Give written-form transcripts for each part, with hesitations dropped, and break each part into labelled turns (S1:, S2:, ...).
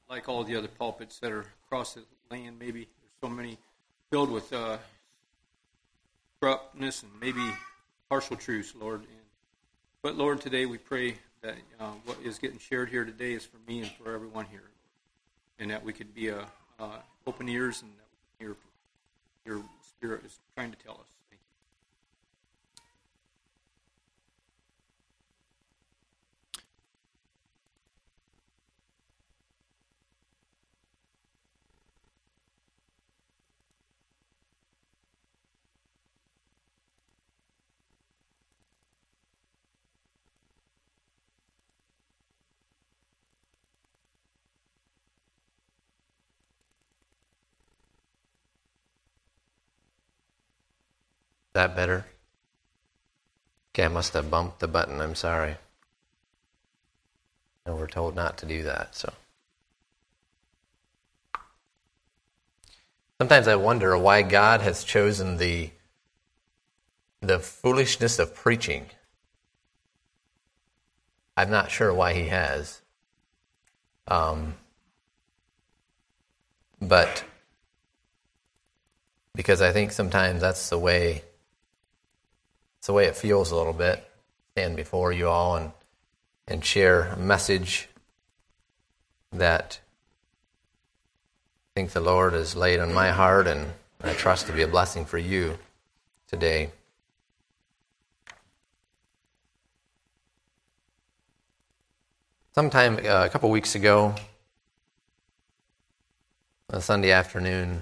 S1: like all the other pulpits that are across the land. Maybe there's so many filled with corruptness and maybe partial truths, Lord. But Lord, today we pray that what is getting shared here today is for me and for everyone here, and that we could be open ears and that we can hear your Spirit is trying to tell us. Thank you.
S2: That better? Okay, I must have bumped the button. I'm sorry. And we're told not to do that, so. Sometimes I wonder why God has chosen the foolishness of preaching. I'm not sure why he has. But because I think sometimes that's the way it feels a little bit. Stand before you all and share a message that I think the Lord has laid on my heart, and I trust to be a blessing for you today. Sometime a couple weeks ago, on a Sunday afternoon,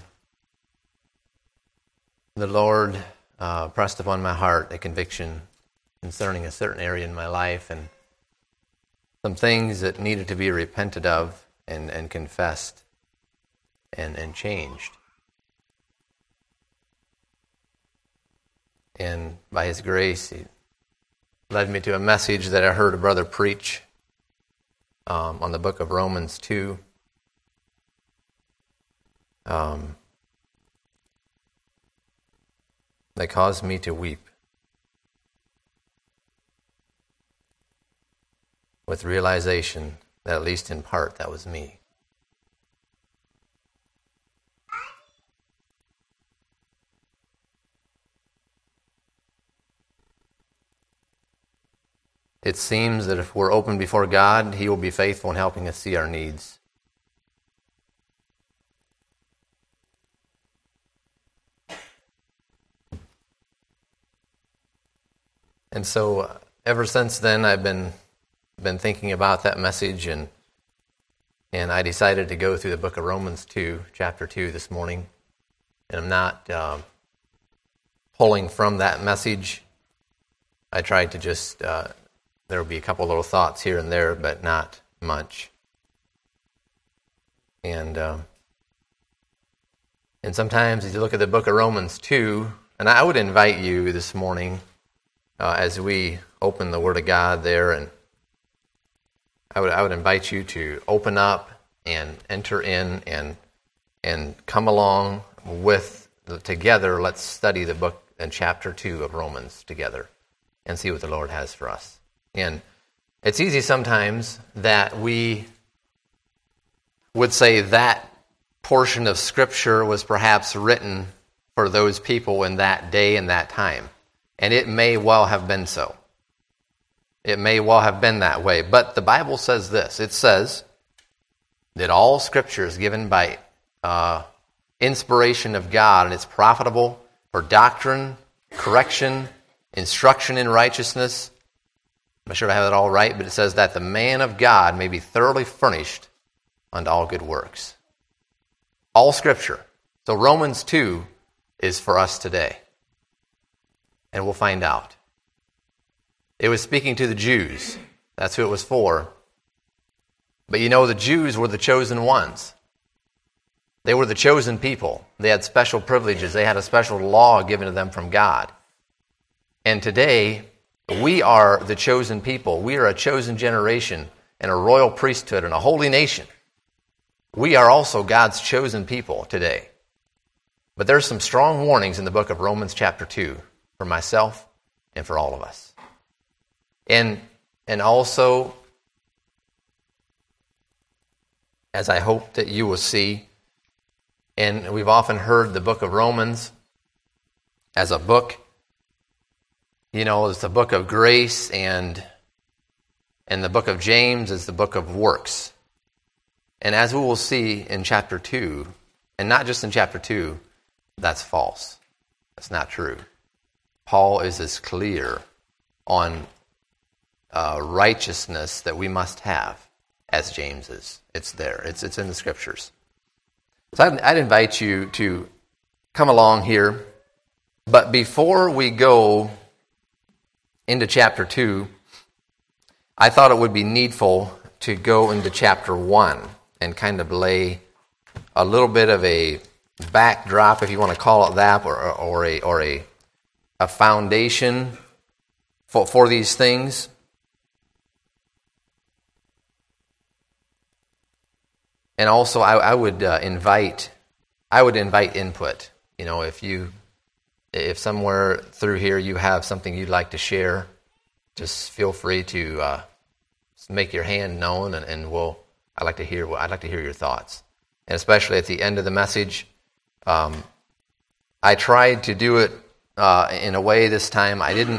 S2: the Lord pressed upon my heart a conviction concerning a certain area in my life and some things that needed to be repented of and confessed and changed. And by His grace, He led me to a message that I heard a brother preach on the book of Romans 2. That caused me to weep with realization that at least in part that was me. It seems that if we're open before God, He will be faithful in helping us see our needs. And so, ever since then, I've been thinking about that message, and I decided to go through the book of Romans 2, chapter 2 this morning. And I'm not pulling from that message. I tried to just, there will be a couple little thoughts here and there, but not much. And sometimes as you look at the book of Romans 2, and I would invite you this morning, as we open the Word of God there, and I would invite you to open up and enter in and come along with together. Let's study the book and chapter 2 of Romans together and see what the Lord has for us. And it's easy sometimes that we would say that portion of Scripture was perhaps written for those people in that day and that time. And it may well have been so. It may well have been that way. But the Bible says this. It says that all Scripture is given by inspiration of God, and it's profitable for doctrine, correction, instruction in righteousness. I'm not sure if I have it all right, but it says that the man of God may be thoroughly furnished unto all good works. All Scripture. So Romans 2 is for us today. And we'll find out. It was speaking to the Jews. That's who it was for. But you know, the Jews were the chosen ones. They were the chosen people. They had special privileges. They had a special law given to them from God. And today, we are the chosen people. We are a chosen generation and a royal priesthood and a holy nation. We are also God's chosen people today. But there's some strong warnings in the book of Romans chapter 2 for myself and for all of us. And also, as I hope that you will see. And we've often heard the book of Romans as a book, it's the book of grace, and the book of James is the book of works. And as we will see in chapter 2, and not just in chapter 2, that's false. That's not true. Paul is as clear on righteousness that we must have as James is. It's there. It's in the Scriptures. So I'd invite you to come along here. But before we go into chapter 2, I thought it would be needful to go into chapter 1 and kind of lay a little bit of a backdrop, if you want to call it that, or a foundation for these things. And also, I would invite input. If somewhere through here you have something you'd like to share, just feel free to make your hand known, and I'd like to hear your thoughts. And especially at the end of the message, I tried to do it in a way this time.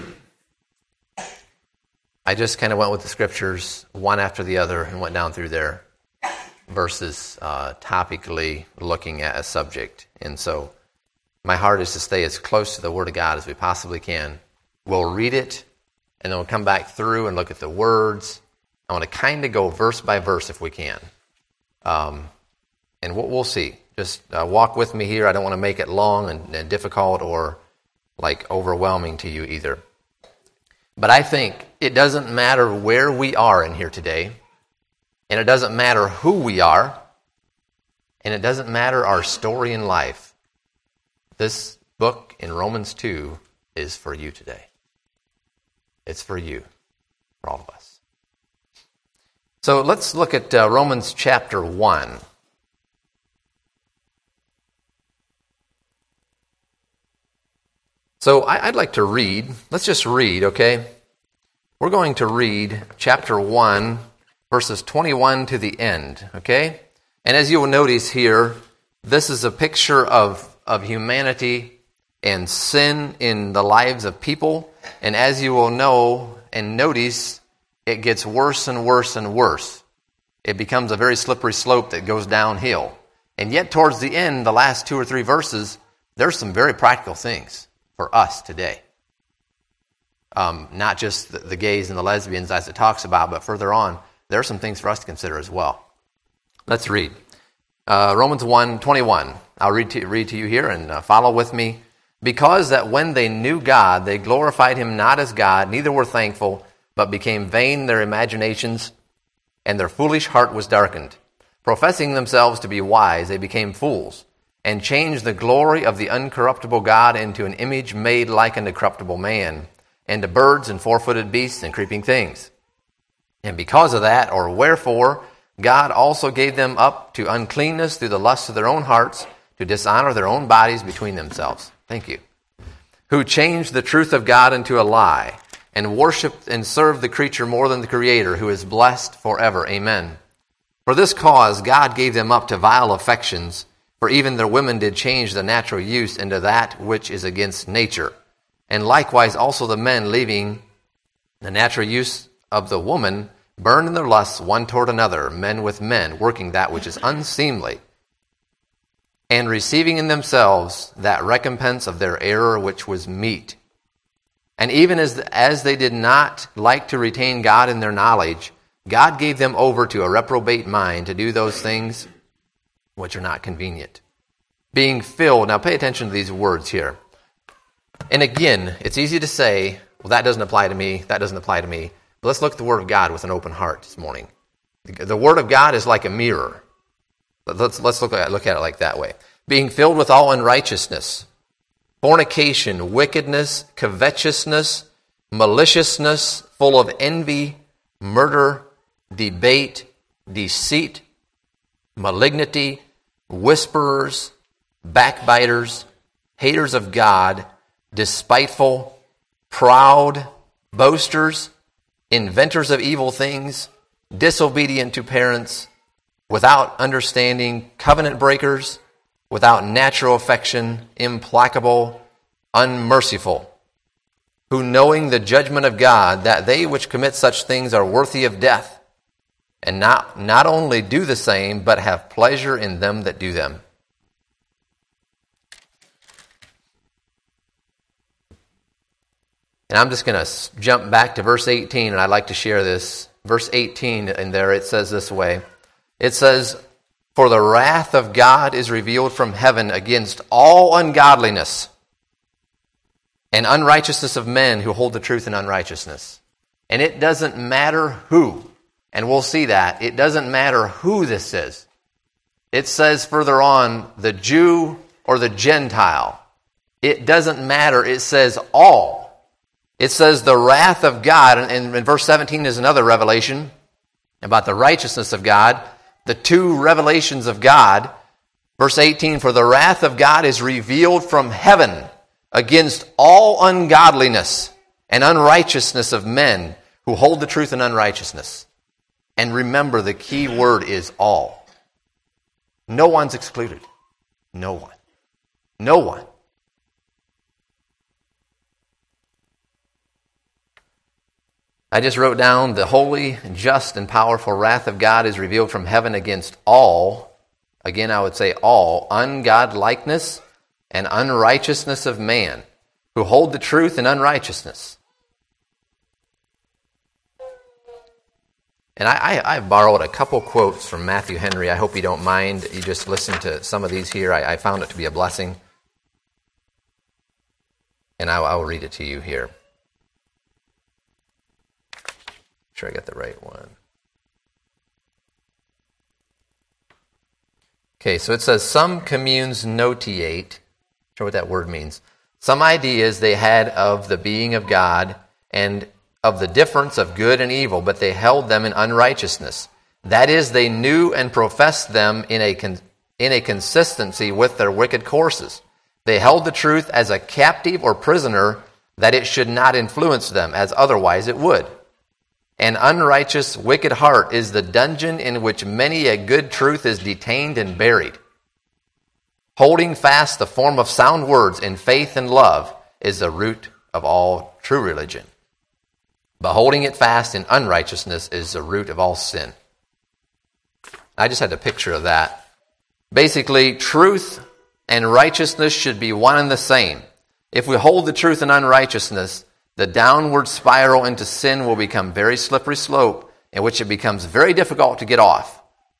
S2: I just kind of went with the Scriptures one after the other and went down through there versus topically looking at a subject. And so my heart is to stay as close to the Word of God as we possibly can. We'll read it, and then we'll come back through and look at the words. I want to kind of go verse by verse if we can. And we'll see. Just walk with me here. I don't want to make it long and difficult or like overwhelming to you either. But I think it doesn't matter where we are in here today, and it doesn't matter who we are, and it doesn't matter our story in life. This book in Romans 2 is for you today. It's for you, for all of us. So let's look at Romans chapter 1. So I'd like to read. Let's just read, okay? We're going to read chapter 1, verses 21 to the end, okay? And as you will notice here, this is a picture of humanity and sin in the lives of people. And as you will know and notice, it gets worse and worse and worse. It becomes a very slippery slope that goes downhill. And yet towards the end, the last 2 or 3 verses, there's some very practical things for us today. Not just the gays and the lesbians as it talks about, but further on, there are some things for us to consider as well. Let's read. Romans 1:21. I'll read to you here and follow with me. Because that when they knew God, they glorified him not as God, neither were thankful, but became vain in their imaginations, and their foolish heart was darkened. Professing themselves to be wise, they became fools, and changed the glory of the uncorruptible God into an image made like unto corruptible man, and to birds and four-footed beasts and creeping things. And because of that, or wherefore, God also gave them up to uncleanness through the lusts of their own hearts, to dishonor their own bodies between themselves. Thank you. Who changed the truth of God into a lie, and worshipped and served the creature more than the Creator, who is blessed forever. Amen. For this cause God gave them up to vile affections, for even their women did change the natural use into that which is against nature. And likewise also the men, leaving the natural use of the woman, burned in their lusts one toward another, men with men, working that which is unseemly, and receiving in themselves that recompense of their error which was meet. And even as they did not like to retain God in their knowledge, God gave them over to a reprobate mind to do those things which are not convenient. Being filled, now pay attention to these words here. And again, it's easy to say, well, that doesn't apply to me, that doesn't apply to me. But let's look at the Word of God with an open heart this morning. The Word of God is like a mirror. Let's look at it like that way. Being filled with all unrighteousness, fornication, wickedness, covetousness, maliciousness, full of envy, murder, debate, deceit, malignity, whisperers, backbiters, haters of God, despiteful, proud, boasters, inventors of evil things, disobedient to parents, without understanding, covenant breakers, without natural affection, implacable, unmerciful, who knowing the judgment of God, that they which commit such things are worthy of death, and not only do the same, but have pleasure in them that do them. And I'm just going to jump back to verse 18, and I'd like to share this. Verse 18, in there it says this way. It says, "For the wrath of God is revealed from heaven against all ungodliness and unrighteousness of men who hold the truth in unrighteousness." And it doesn't matter who, and we'll see that. It doesn't matter who this is. It says further on, the Jew or the Gentile. It doesn't matter. It says all. It says the wrath of God, and in verse 17 is another revelation about the righteousness of God. The two revelations of God. Verse 18, "For the wrath of God is revealed from heaven against all ungodliness and unrighteousness of men who hold the truth in unrighteousness." And remember, the key word is all. No one's excluded. No one. No one. I just wrote down, "The holy, just, and powerful wrath of God is revealed from heaven against all," again I would say all, "ungodlikeness and unrighteousness of man, who hold the truth in unrighteousness." And I borrowed a couple quotes from Matthew Henry. I hope you don't mind. You just listen to some of these here. I found it to be a blessing. And I'll read it to you here. Sure I got the right one. Okay, so it says, "Some communes notiate," sure what that word means, "some ideas they had of the being of God and of the difference of good and evil, but they held them in unrighteousness. That is, they knew and professed them in a consistency with their wicked courses. They held the truth as a captive or prisoner, that it should not influence them, as otherwise it would. An unrighteous, wicked heart is the dungeon in which many a good truth is detained and buried. Holding fast the form of sound words in faith and love is the root of all true religion. But holding it fast in unrighteousness is the root of all sin." I just had a picture of that. Basically, truth and righteousness should be one and the same. If we hold the truth in unrighteousness, the downward spiral into sin will become very slippery slope, in which it becomes very difficult to get off.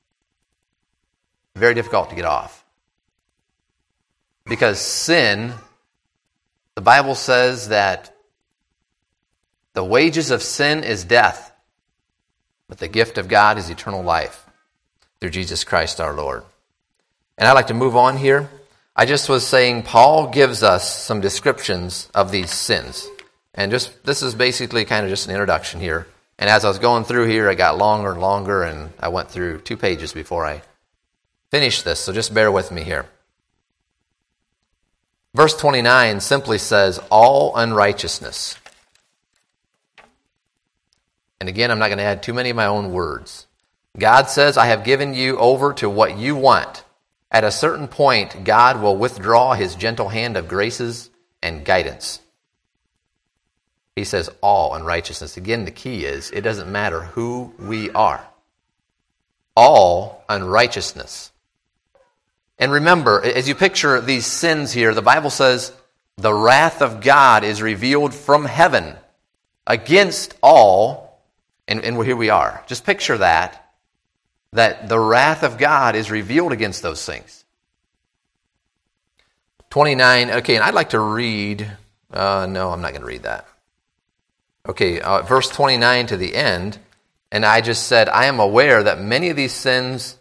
S2: Very difficult to get off. Because sin, the Bible says that the wages of sin is death, but the gift of God is eternal life through Jesus Christ our Lord. And I'd like to move on here. I just was saying Paul gives us some descriptions of these sins. And this is basically kind of just an introduction here. And as I was going through here, it got longer and longer, and I went through 2 pages before I finished this, so just bear with me here. Verse 29 simply says, "all unrighteousness." And again, I'm not going to add too many of my own words. God says, "I have given you over to what you want." At a certain point, God will withdraw his gentle hand of graces and guidance. He says all unrighteousness. Again, the key is it doesn't matter who we are. All unrighteousness. And remember, as you picture these sins here, the Bible says the wrath of God is revealed from heaven against all, and here we are. Just picture that the wrath of God is revealed against those things. 29, okay, and I'd like to read, no, I'm not going to read that. Okay, verse 29 to the end, and I just said, "I am aware that many of these sins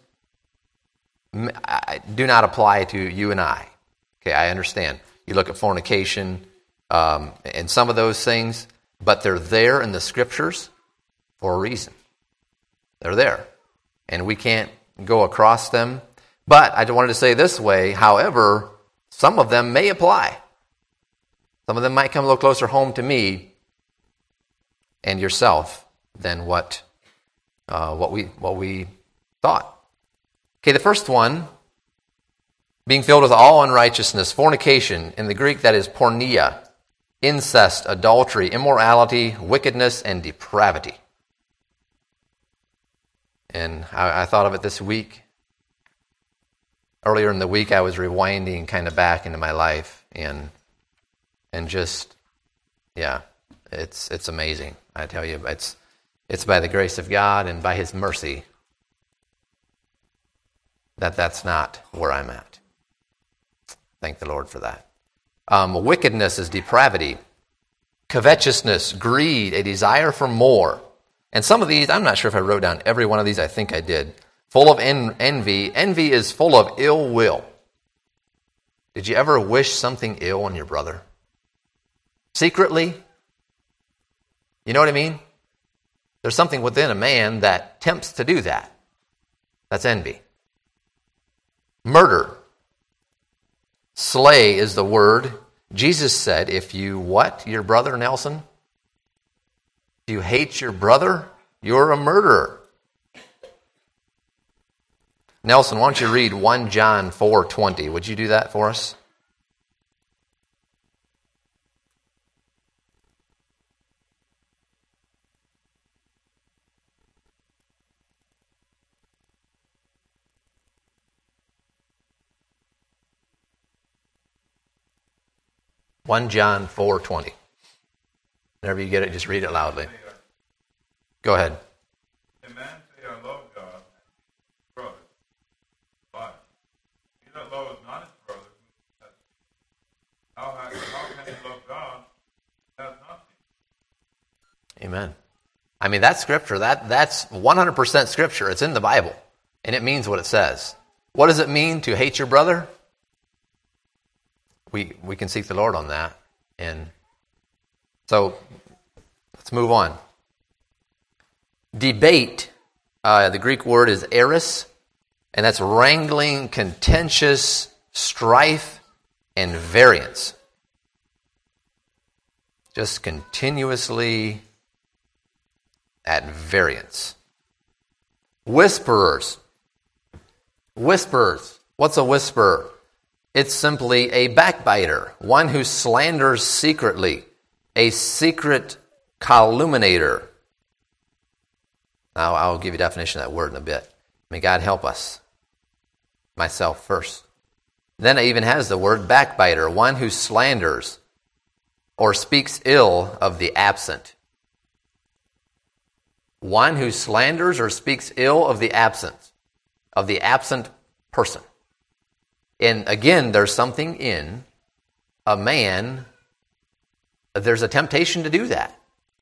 S2: do not apply to you and I." Okay, I understand. You look at fornication and some of those things, but they're there in the Scriptures for a reason. They're there, and we can't go across them. But I wanted to say this way, however, some of them may apply. Some of them might come a little closer home to me and yourself than what we thought. Okay, the first one, being filled with all unrighteousness, fornication, in the Greek that is porneia, incest, adultery, immorality, wickedness, and depravity. And I thought of it this week. Earlier in the week, I was rewinding kind of back into my life, and just, yeah, it's amazing. I tell you, it's by the grace of God and by His mercy that's not where I'm at. Thank the Lord for that. Wickedness is depravity. Covetousness, greed, a desire for more. And some of these, I'm not sure if I wrote down every one of these. I think I did. Full of envy. Envy is full of ill will. Did you ever wish something ill on your brother? Secretly? You know what I mean? There's something within a man that tempts to do that. That's envy. Murder. Slay is the word. Jesus said, if you what, your brother, Nelson? If you hate your brother, you're a murderer. Nelson, why don't you read 1 John 4:20? Would you do that for us? One John 4:20. Whenever you get it, just read it loudly. Go ahead.
S3: A man say, I love God and his brother. But he that loveth not his brother, how can he love God and hath not seen?
S2: Amen. I mean, that's scripture. That's 100% scripture. It's in the Bible, and it means what it says. What does it mean to hate your brother? We can seek the Lord on that. And so let's move on. Debate. The Greek word is eris, and that's wrangling, contentious, strife, and variance. Just continuously at variance. Whisperers. Whisperers. What's a whisperer? It's simply a backbiter, one who slanders secretly, a secret calumniator. Now, I'll give you a definition of that word in a bit. May God help us. Myself first. Then it even has the word backbiter, one who slanders or speaks ill of the absent. One who slanders or speaks ill of the absent person. And again, there's something in a man, there's a temptation to do that.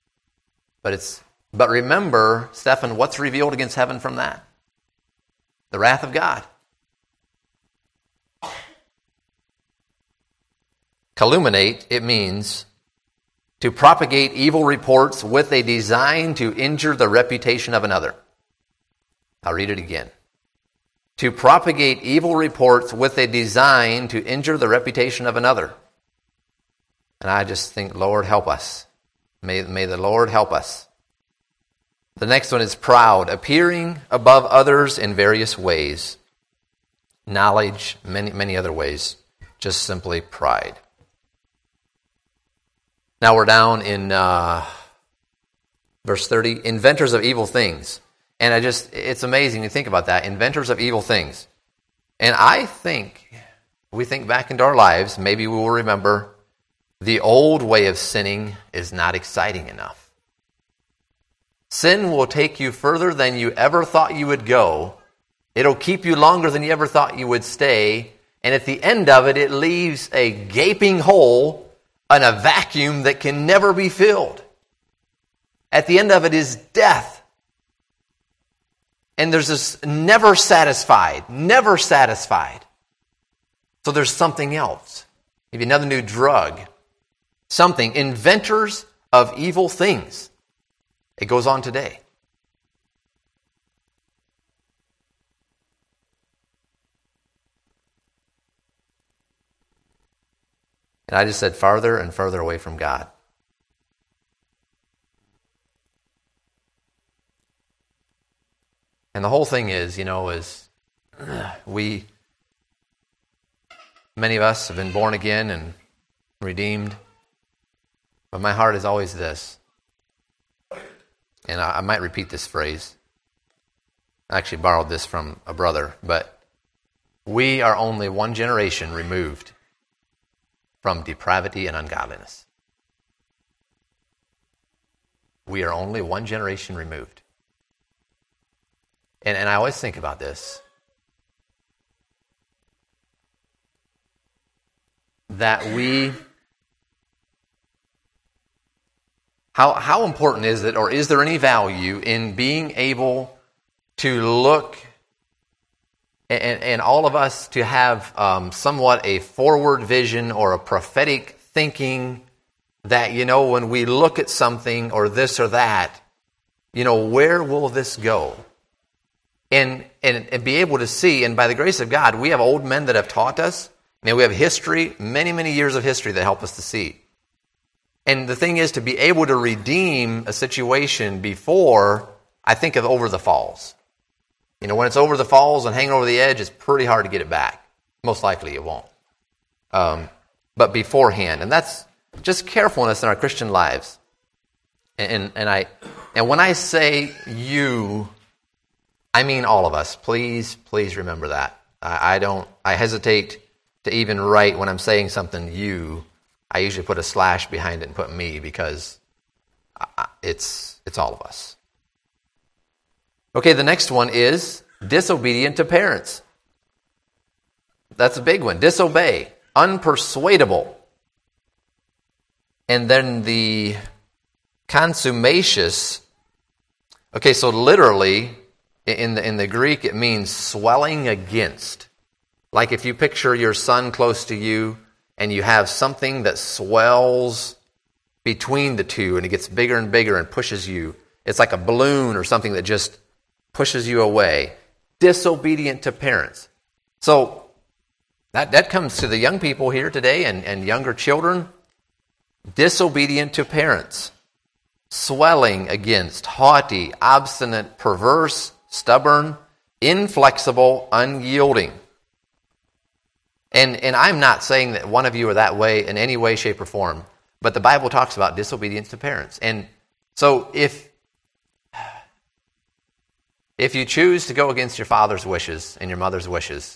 S2: But remember, Stephan, what's revealed against heaven from that? The wrath of God. Calumniate, it means to propagate evil reports with a design to injure the reputation of another. I'll read it again. To propagate evil reports with a design to injure the reputation of another. And I just think, Lord, help us. May the Lord help us. The next one is proud, appearing above others in various ways. Knowledge, many other ways. Just simply pride. Now we're down in verse 30. Inventors of evil things. And it's amazing to think about that. Inventors of evil things. And I think, we think back into our lives, maybe we will remember the old way of sinning is not exciting enough. Sin will take you further than you ever thought you would go. It'll keep you longer than you ever thought you would stay. And at the end of it, it leaves a gaping hole and a vacuum that can never be filled. At the end of it is death. And there's this never satisfied. So there's something else. Maybe another new drug. Something. Inventors of evil things. It goes on today. And I just said farther and further away from God. And the whole thing is Many of us have been born again and redeemed, but my heart is always this, and I might repeat this phrase. I actually borrowed this from a brother, but we are only one generation removed from depravity and ungodliness. We are only one generation removed. And I always think about this, that how important is it, or is there any value in being able to look, and all of us to have somewhat a forward vision or a prophetic thinking that, when we look at something or this or that, where will this go? And be able to see, and by the grace of God, we have old men that have taught us. We have history, many, many years of history that help us to see. And the thing is to be able to redeem a situation before, I think of over the falls. When it's over the falls and hanging over the edge, it's pretty hard to get it back. Most likely it won't. But beforehand. And that's just carefulness in our Christian lives. And when I say you, I mean all of us. Please remember that. I hesitate to even write when I'm saying something you. I usually put a slash behind it and put me, because it's all of us. Okay, the next one is disobedient to parents. That's a big one. Disobey. Unpersuadable. And then the consummatious. Okay, so literally in the Greek it means swelling against. Like if you picture your son close to you and you have something that swells between the two and it gets bigger and bigger and pushes you. It's like a balloon or something that just pushes you away. Disobedient to parents. So that comes to the young people here today and younger children. Disobedient to parents. Swelling against, haughty, obstinate, perverse, stubborn, inflexible, unyielding. And I'm not saying that one of you are that way in any way, shape, or form, but the Bible talks about disobedience to parents. And so if you choose to go against your father's wishes and your mother's wishes,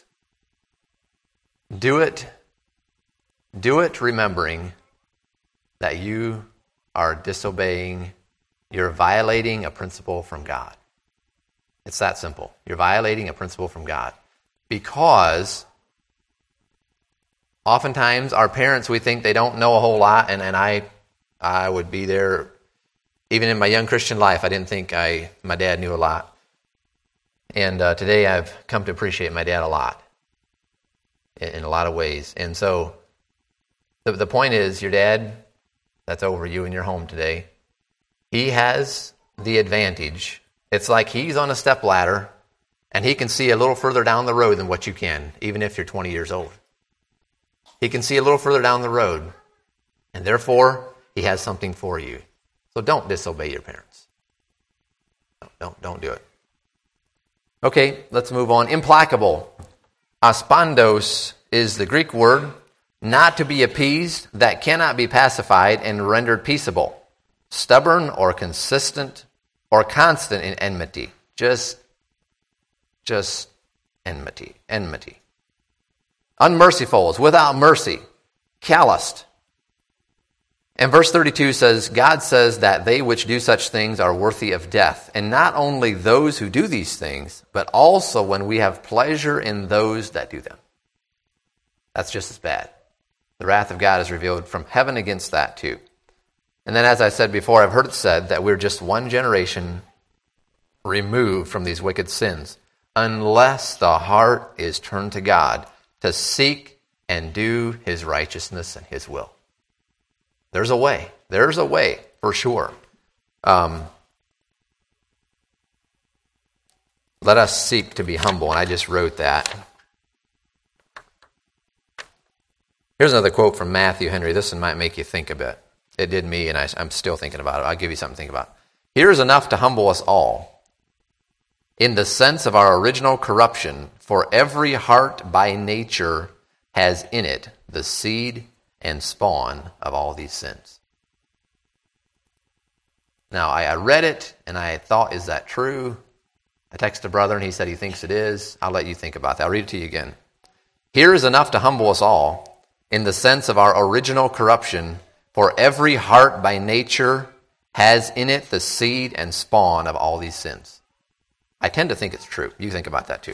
S2: do it remembering that you are disobeying, you're violating a principle from God. It's that simple. You're violating a principle from God. Because oftentimes our parents, we think they don't know a whole lot, and I would be there. Even in my young Christian life, I didn't think my dad knew a lot. And today I've come to appreciate my dad a lot, in a lot of ways. And so the point is, your dad, that's over you in your home today, he has the advantage. It's like he's on a stepladder, and he can see a little further down the road than what you can, even if you're 20 years old. He can see a little further down the road, and therefore, he has something for you. So don't disobey your parents. Don't do it. Okay, let's move on. Implacable. Aspandos is the Greek word, not to be appeased, that cannot be pacified and rendered peaceable. Stubborn or consistent or constant in enmity. Just enmity. Unmerciful is without mercy. Calloused. And verse 32 says, God says that they which do such things are worthy of death. And not only those who do these things, but also when we have pleasure in those that do them. That's just as bad. The wrath of God is revealed from heaven against that too. And then, as I said before, I've heard it said that we're just one generation removed from these wicked sins, unless the heart is turned to God to seek and do His righteousness and His will. There's a way. There's a way, for sure. Let us seek to be humble, and I just wrote that. Here's another quote from Matthew Henry. This one might make you think a bit. It did me, and I'm still thinking about it. I'll give you something to think about. Here is enough to humble us all. in the sense of our original corruption, for every heart by nature has in it the seed and spawn of all these sins. Now, I read it, and I thought, is that true? I texted a brother, and he said he thinks it is. I'll let you think about that. I'll read it to you again. Here is enough to humble us all, in the sense of our original corruption, for every heart by nature has in it the seed and spawn of all these sins. I tend to think it's true. You think about that too.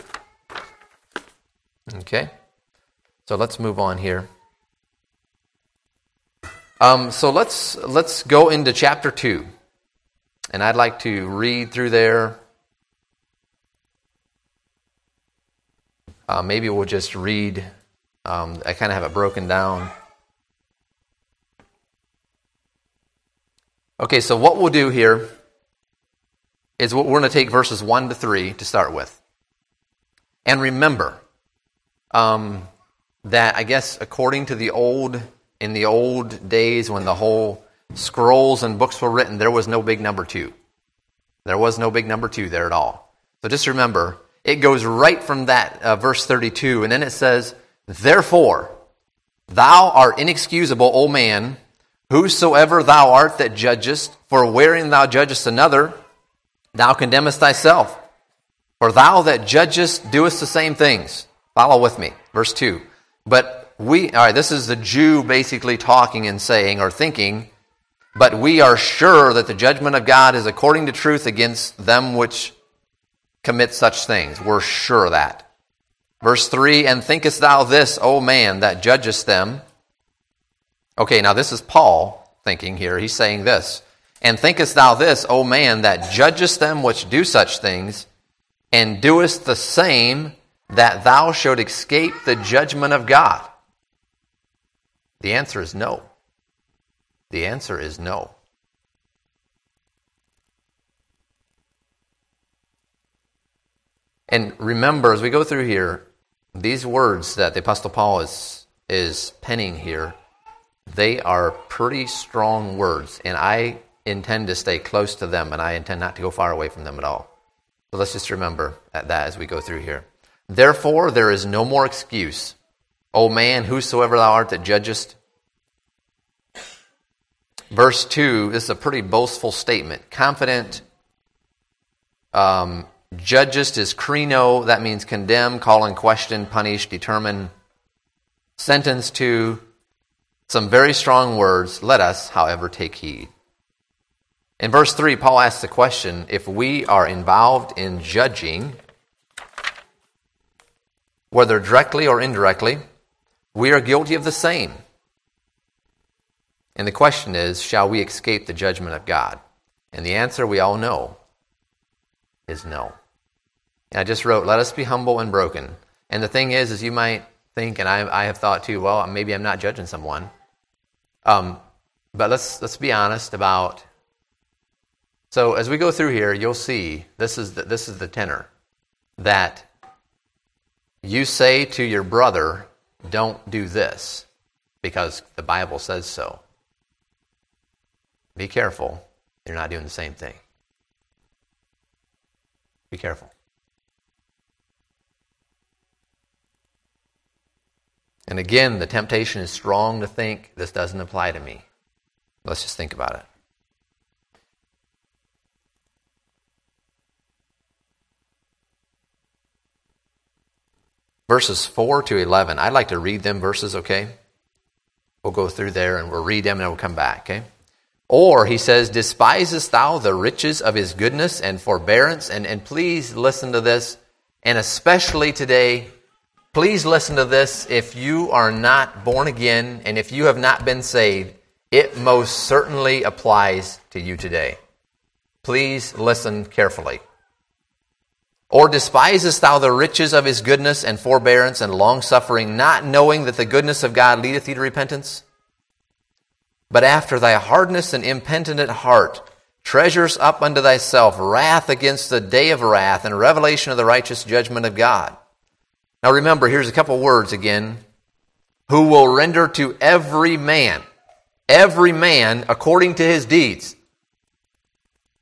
S2: Okay? So let's move on here. So let's go into chapter 2. And I'd like to read through there. Maybe we'll just read. I kind of have it broken down. Okay, so what we'll do here is we're going to take verses 1 to 3 to start with. And remember that I guess according to in the old days when the whole scrolls and books were written, there was no big number 2. There was no big number 2 there at all. So just remember, it goes right from that verse 32, and then it says, "Therefore, thou art inexcusable, O man, whosoever thou art that judgest, for wherein thou judgest another, thou condemnest thyself. For thou that judgest doest the same things." Follow with me. Verse 2. This is the Jew basically talking and saying or thinking, "But we are sure that the judgment of God is according to truth against them which commit such things." We're sure of that. Verse 3, "And thinkest thou this, O man, that judgest them?" Okay, now this is Paul thinking here. He's saying this. "And thinkest thou this, O man, that judgest them which do such things, and doest the same, that thou should escape the judgment of God?" The answer is no. The answer is no. And remember, as we go through here, these words that the Apostle Paul is penning here, they are pretty strong words, and I intend to stay close to them, and I intend not to go far away from them at all. So let's just remember that as we go through here. "Therefore there is no more excuse, O man, whosoever thou art that judgest." Verse 2, this is a pretty boastful statement. Confident. Judgest is krino, that means condemn, call in question, punish, determine, sentence to. Some very strong words. "Let us, however, take heed." In verse 3, Paul asks the question, if we are involved in judging, whether directly or indirectly, we are guilty of the same. And the question is, shall we escape the judgment of God? And the answer we all know is no. And I just wrote, "Let us be humble and broken." And the thing is you might think, and I have thought too, well, maybe I'm not judging someone. But let's be honest about. So as we go through here, you'll see this is the tenor that you say to your brother, "Don't do this," because the Bible says so. Be careful, you're not doing the same thing. Be careful. And again, the temptation is strong to think, this doesn't apply to me. Let's just think about it. Verses 4 to 11. I'd like to read them verses, okay? We'll go through there and we'll read them and then we'll come back, okay? "Or," he says, "despisest thou the riches of his goodness and forbearance?" And please listen to this, and especially today, please listen to this. If you are not born again and if you have not been saved, it most certainly applies to you today. Please listen carefully. "Or despisest thou the riches of his goodness and forbearance and longsuffering, not knowing that the goodness of God leadeth thee to repentance? But after thy hardness and impenitent heart treasures up unto thyself wrath against the day of wrath and revelation of the righteous judgment of God." Now remember, here's a couple words again. "Who will render to every man according to his deeds."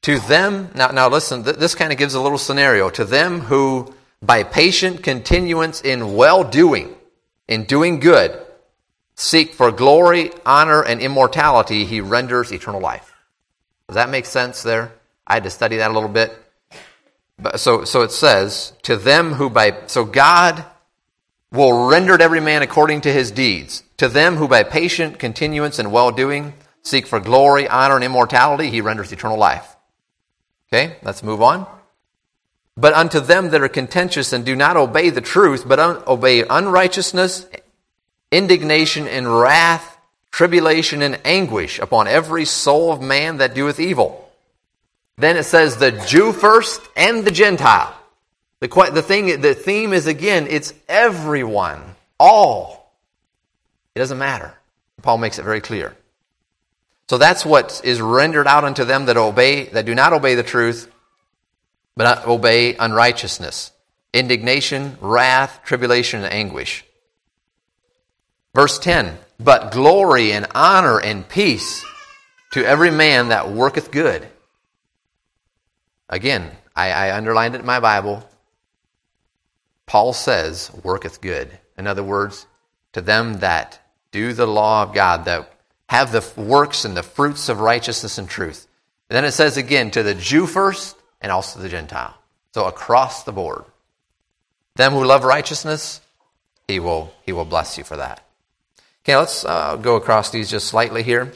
S2: To them, now listen, this kind of gives a little scenario. To them who, by patient continuance in well-doing, in doing good, seek for glory, honor, and immortality, he renders eternal life. Does that make sense there? I had to study that a little bit. But so it says, to them who so God will render to every man according to his deeds. To them who by patient continuance in well-doing seek for glory, honor, and immortality, he renders eternal life. Okay, let's move on. But unto them that are contentious and do not obey the truth, but obey unrighteousness, indignation and wrath, tribulation and anguish upon every soul of man that doeth evil. Then it says the Jew first and the Gentile. The theme is, again, it's everyone, all. It doesn't matter. Paul makes it very clear. So that's what is rendered out unto them that do not obey the truth, but obey unrighteousness, indignation, wrath, tribulation, and anguish. Verse 10, but glory and honor and peace to every man that worketh good. Again, I underlined it in my Bible. Paul says, worketh good. In other words, to them that do the law of God, that have the works and the fruits of righteousness and truth. And then it says again, to the Jew first and also the Gentile. So across the board. Them who love righteousness, he will bless you for that. Okay, let's go across these just slightly here.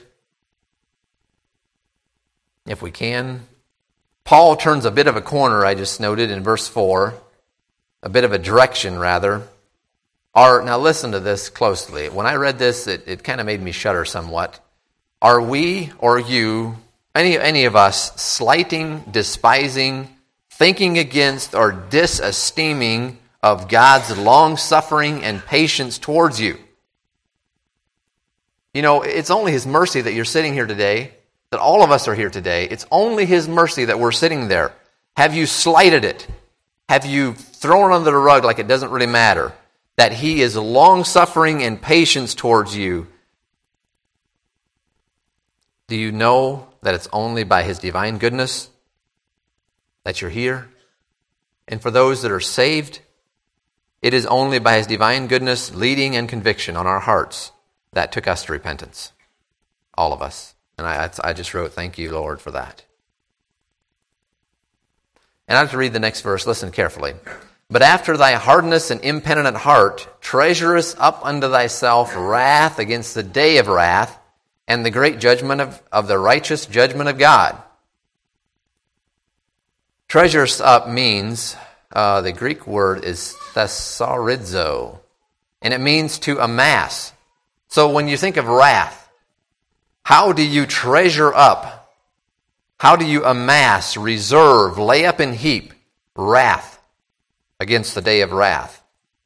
S2: If we can. Paul turns a bit of a corner, I just noted in verse 4. A bit of a direction, rather. Now listen to this closely. When I read this, it kind of made me shudder somewhat. Are we or you, any of us, slighting, despising, thinking against, or disesteeming of God's long-suffering and patience towards you? You know, it's only His mercy that you're sitting here today, that all of us are here today. It's only His mercy that we're sitting there. Have you slighted it? Have you thrown it under the rug like it doesn't really matter? That He is long-suffering and patience towards you. Do you know that it's only by His divine goodness that you're here? And for those that are saved, it is only by His divine goodness, leading and conviction on our hearts that took us to repentance. All of us. And I just wrote, thank you, Lord, for that. And I have to read the next verse. Listen carefully. But after thy hardness and impenitent heart, treasurest up unto thyself wrath against the day of wrath, and the great judgment of the righteous judgment of God. Treasurest up means, the Greek word is thesaurizzo, and it means to amass. So when you think of wrath, how do you treasure up? How do you amass, reserve, lay up in heap wrath against the day of wrath?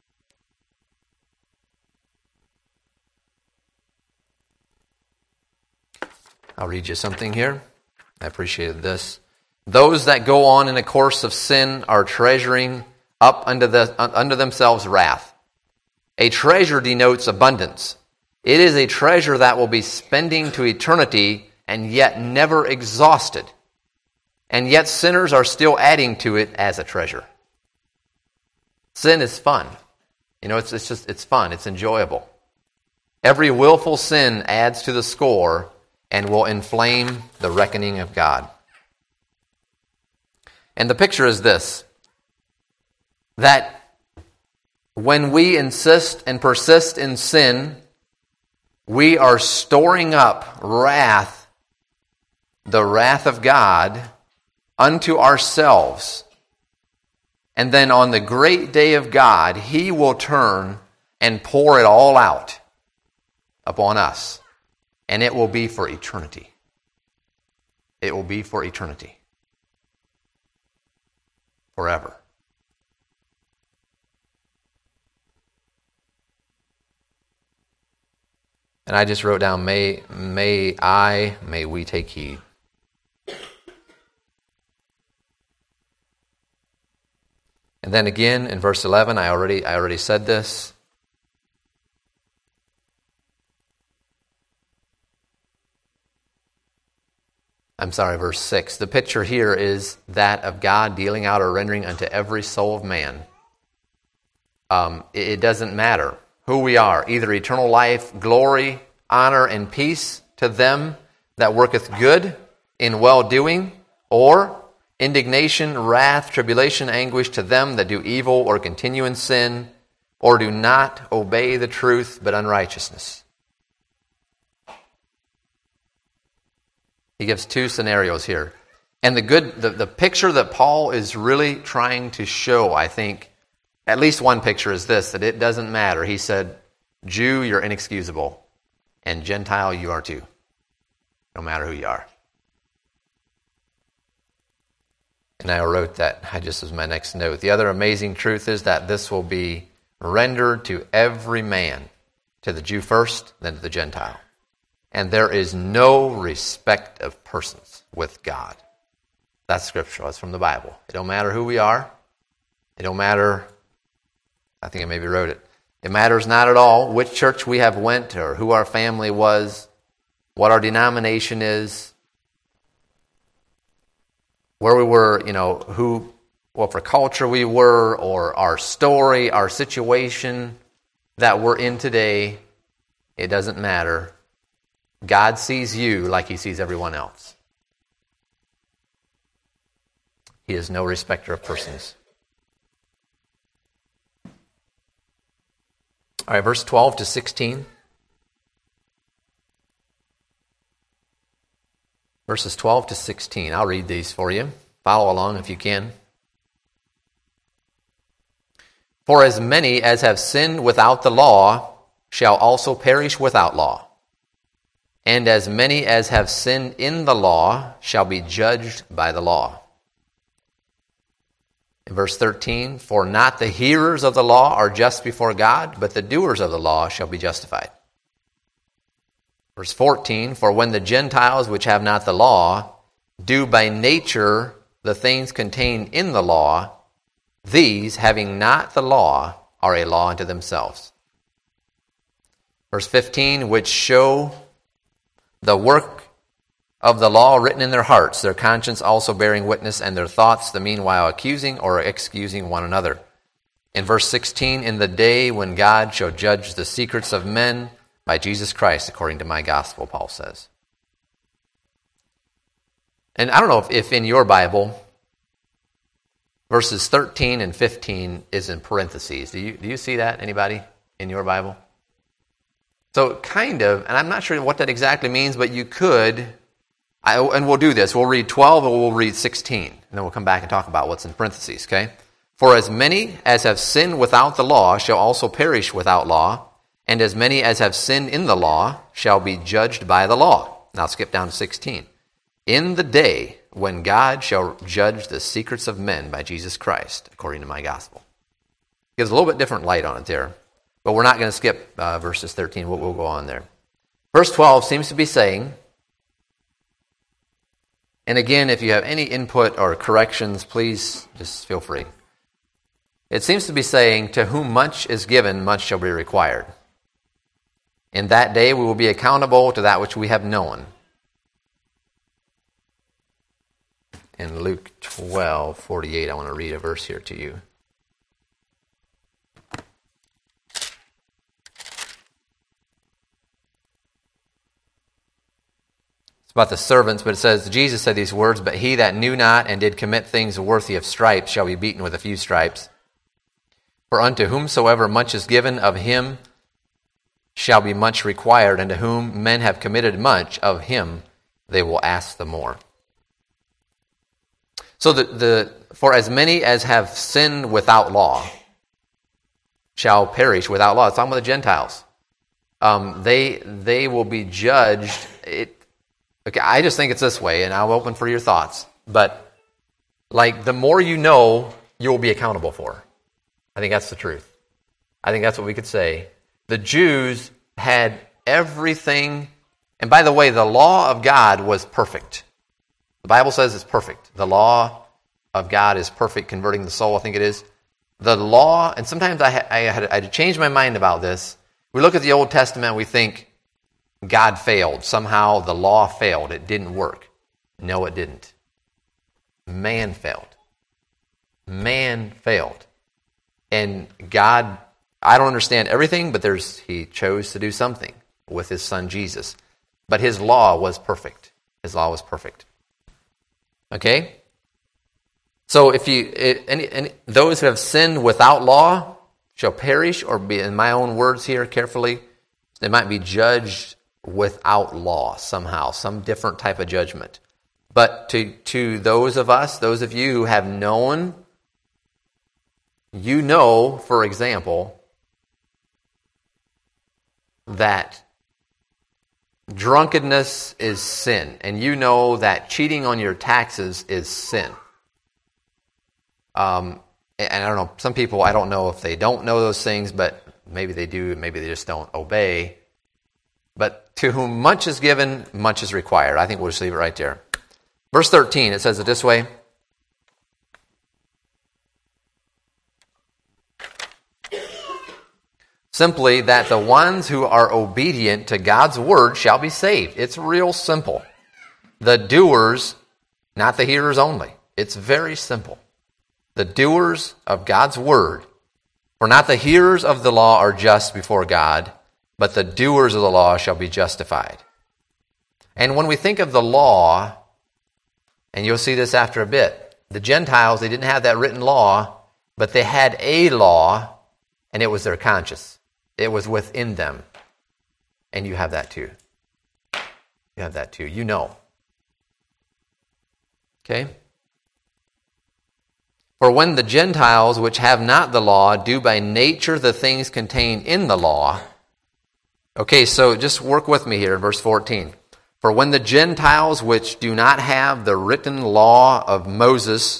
S2: I'll read you something here. I appreciated this. Those that go on in a course of sin are treasuring up unto themselves wrath. A treasure denotes abundance. It is a treasure that will be spending to eternity and yet never exhausted. And yet sinners are still adding to it as a treasure. Sin is fun. You know, it's fun. It's enjoyable. Every willful sin adds to the score and will inflame the reckoning of God. And the picture is this, that when we insist and persist in sin, we are storing up wrath, the wrath of God, unto ourselves. And then on the great day of God, He will turn and pour it all out upon us. And it will be for eternity. It will be for eternity. Forever. And I just wrote down, may we take heed. And then again in verse 11, I already said this. verse 6. The picture here is that of God dealing out or rendering unto every soul of man. It doesn't matter who we are, either eternal life, glory, honor, and peace to them that worketh good in well-doing, or indignation, wrath, tribulation, anguish to them that do evil or continue in sin, or do not obey the truth but unrighteousness. He gives two scenarios here. And the picture that Paul is really trying to show, I think, at least one picture is this, that it doesn't matter. He said, Jew, you're inexcusable, and Gentile, you are too, no matter who you are. And I wrote that, just as my next note. The other amazing truth is that this will be rendered to every man, to the Jew first, then to the Gentile. And there is no respect of persons with God. That's scriptural. That's from the Bible. It don't matter who we are. It don't matter, I think I maybe wrote it. It matters not at all which church we have went or who our family was, what our denomination is, where we were, what for culture we were, or our story, our situation that we're in today. It doesn't matter. God sees you like He sees everyone else. He is no respecter of persons. All right, verse 12 to 16. Verses 12 to 16. I'll read these for you. Follow along if you can. For as many as have sinned without the law shall also perish without law. And as many as have sinned in the law shall be judged by the law. In verse 13, for not the hearers of the law are just before God, but the doers of the law shall be justified. Verse 14, for when the Gentiles which have not the law do by nature the things contained in the law, these, having not the law, are a law unto themselves. Verse 15, which show the work of the law written in their hearts, their conscience also bearing witness, and their thoughts the meanwhile accusing or excusing one another. In verse 16, in the day when God shall judge the secrets of men by Jesus Christ, according to my gospel, Paul says. And I don't know if in your Bible, verses 13 and 15 is in parentheses. Do you see that, anybody, in your Bible? So kind of, and I'm not sure what that exactly means, but you could, and we'll do this. We'll read 12 and we'll read 16. And then we'll come back and talk about what's in parentheses, okay? For as many as have sinned without the law shall also perish without law, and as many as have sinned in the law shall be judged by the law. Now skip down to 16. In the day when God shall judge the secrets of men by Jesus Christ, according to my gospel. Gives a little bit different light on it there. But we're not going to skip verses 13. We'll go on there. Verse 12 seems to be saying, and again, if you have any input or corrections, please just feel free. It seems to be saying, to whom much is given, much shall be required. In that day we will be accountable to that which we have known. In Luke 12:48, I want to read a verse here to you. About the servants, but it says, Jesus said these words, but he that knew not and did commit things worthy of stripes shall be beaten with a few stripes. For unto whomsoever much is given, of him shall be much required, and to whom men have committed much, of him they will ask the more. So for as many as have sinned without law shall perish without law. It's talking about the Gentiles. They will be judged. Okay, I just think it's this way, and I'm open for your thoughts. But, the more you know, you will be accountable for. I think that's the truth. I think that's what we could say. The Jews had everything, and by the way, the law of God was perfect. The Bible says it's perfect. The law of God is perfect, converting the soul, I think it is. The law, and sometimes I had to change my mind about this. We look at the Old Testament, we think, God failed. Somehow the law failed. It didn't work. No, it didn't. Man failed. Man failed. And God, I don't understand everything, but He chose to do something with His Son Jesus. But His law was perfect. His law was perfect. Okay? So if those who have sinned without law shall perish, or be, in my own words here carefully, they might be judged without law somehow, some different type of judgment. But to those of us, those of you who have known, you know, for example, that drunkenness is sin, and you know that cheating on your taxes is sin. And I don't know, some people, I don't know if they don't know those things, but maybe they do, maybe they just don't obey. But to whom much is given, much is required. I think we'll just leave it right there. Verse 13, it says it this way. Simply that the ones who are obedient to God's word shall be saved. It's real simple. The doers, not the hearers only. It's very simple. The doers of God's word. For not the hearers of the law are just before God, but the doers of the law shall be justified. And when we think of the law, and you'll see this after a bit, the Gentiles, they didn't have that written law, but they had a law, and it was their conscience. It was within them. And you have that too. You have that too. You know. Okay? For when the Gentiles, which have not the law, do by nature the things contained in the law. Okay, so just work with me here in verse 14. For when the Gentiles, which do not have the written law of Moses,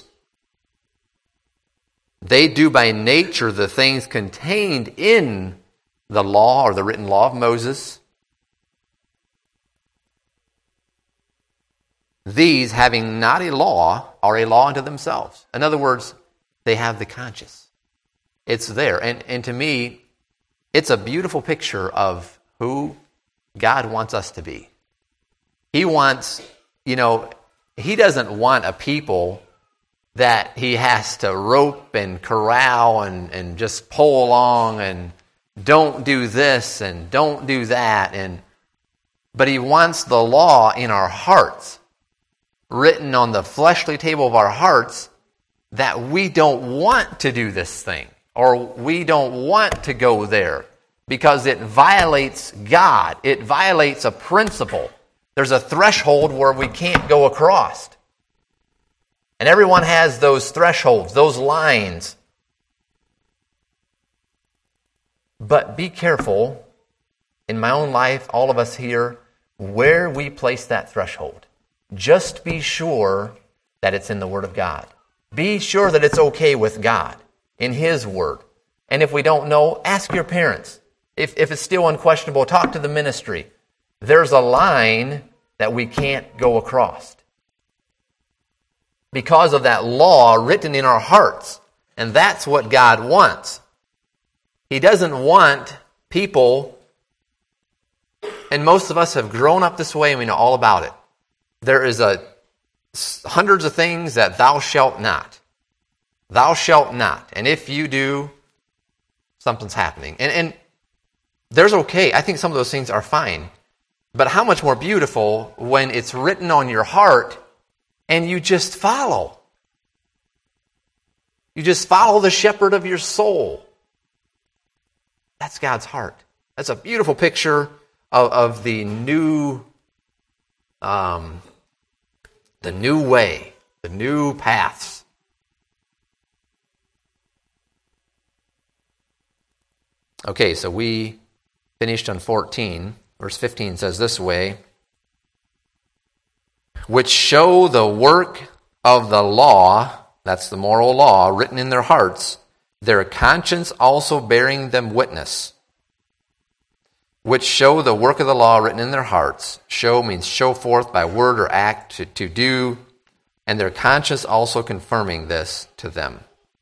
S2: they do by nature the things contained in the law, or the written law of Moses, these, having not a law, are a law unto themselves. In other words, they have the conscience. It's there. And to me, it's a beautiful picture of who God wants us to be. He wants, He doesn't want a people that He has to rope and corral and just pull along and don't do this and don't do that. But He wants the law in our hearts, written on the fleshly table of our hearts, that we don't want to do this thing, or we don't want to go there, because it violates God. It violates a principle. There's a threshold where we can't go across. And everyone has those thresholds, those lines. But be careful, in my own life, all of us here, where we place that threshold. Just be sure that it's in the Word of God. Be sure that it's okay with God, in His Word. And if we don't know, ask your parents. If it's still unquestionable, talk to the ministry. There's a line that we can't go across because of that law written in our hearts. And that's what God wants. He doesn't want people, and most of us have grown up this way and we know all about it. There is hundreds of things that thou shalt not. Thou shalt not. And if you do, something's happening. And there's okay. I think some of those things are fine. But how much more beautiful when it's written on your heart and you just follow. You just follow the shepherd of your soul. That's God's heart. That's a beautiful picture of the new way, the new paths. Okay, so we finished on 14. Verse 15 says this way, which show the work of the law, that's the moral law, written in their hearts, their conscience also bearing them witness. Which show the work of the law written in their hearts. Show means show forth by word or act, to do, and their conscience also confirming this to them.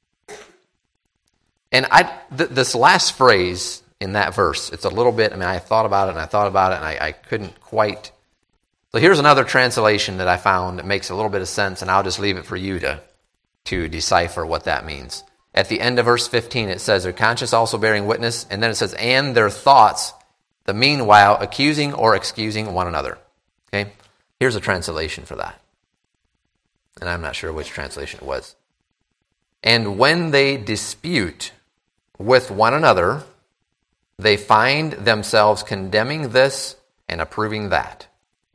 S2: And this last phrase in that verse, it's a little bit, I thought about it and I couldn't quite So here's another translation that I found that makes a little bit of sense, and I'll just leave it for you to decipher what that means. At the end of verse 15, it says, their conscience also bearing witness, and then it says, and their thoughts, the meanwhile, accusing or excusing one another. Okay? Here's a translation for that. And I'm not sure which translation it was. And when they dispute with one another, they find themselves condemning this and approving that.